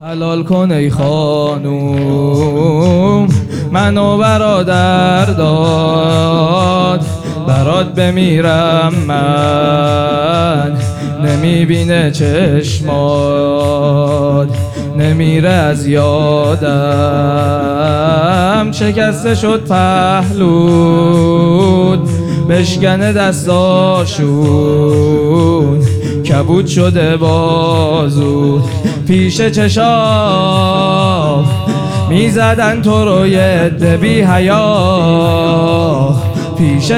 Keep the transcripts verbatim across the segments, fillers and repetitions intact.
حلال کن ای خانوم منو برادر داد، برات بمیرم من نمیبینه چشمات، نمیره از یادم. شکسته شد پهلود بشکنه دستاشون، کبود شده بازود پیش چشام میزدن تو رو یه عده بی حیا، پیش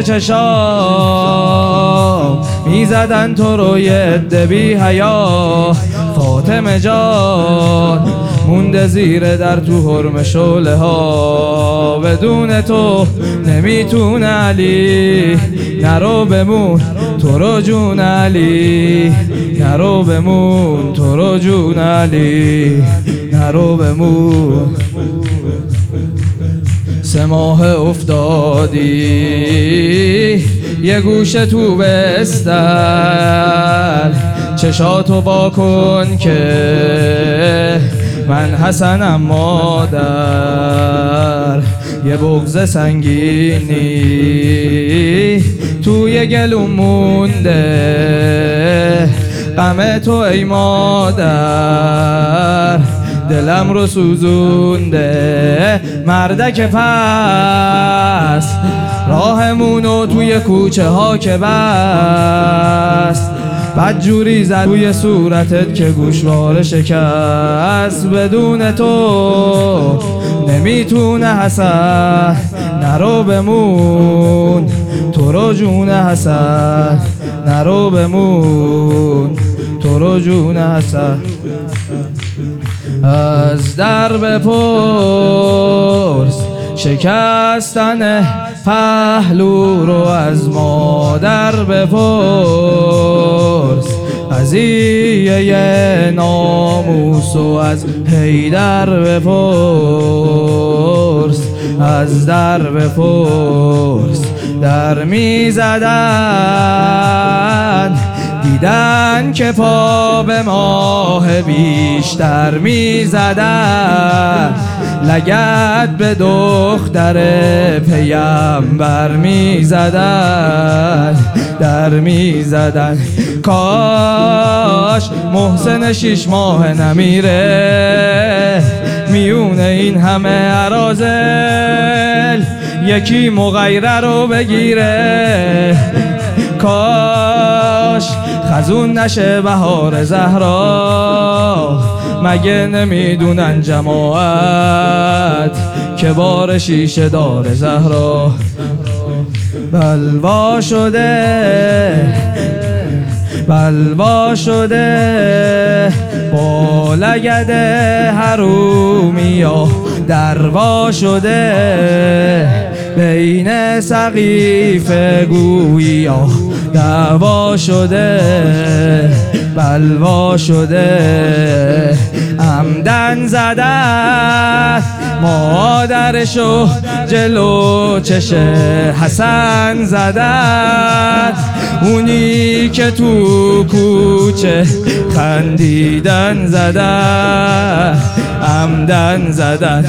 چشام میزدن تو رو یه عده بی حیا. فاطمه جان مونده زیر در تو حرم شعله ها، بدون تو نمیتونه علی، نرو بمون تو رو جون علی، نرو بمون تو رو جون علی، نرو بمون. سه ماه افتادی یه گوشه تو بستر، چشاتو با کن که من حسنم مادر. یه بغض سنگینی توی گلوم مونده، غم تو ای مادر دلم رو سوزونده. مردک پس راهمونو توی کوچه ها که بست، بدجوری زد توی صورتت که گوشواره شکست. بدون تو نمیتونه حسن، نرو بمون تو رو جون حسن، نرو بمون تو رو جون حسن. از در بپرس شکستن پهلو رو، از مادر بپرس قضیه ناموس و از حیدر بپرس. از در بپرس در میزدن، دیدن که پا به ماه بیشتر میزدن، لگد به دختر پیامبر میزدن، در میزدن. کاش محسن شش ماه نمیره میونه این همه اراذل، یکی مغیره رو بگیره. کاش خزون نشه بهار زهرا، مگه نمیدونن جماعت که بار شیشه دار زهرا. بلوا شده بلوا شده با لگد حرومیا، دروا شده بین سقیف گویا، دعوا شده بلوا شده. عمدن زدن مادرشو جلو چش حسن زدن، اونی که تو کوچه خندیدن زدن، عمدن زدن.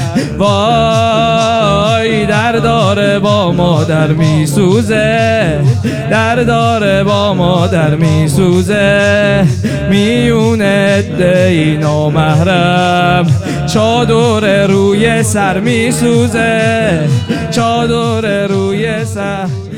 وای در داره با مادر میسوزه، در داره با مادر میسوزه. میونه دی نامحرم چادر روی سر میسوزه، چادر روی سر.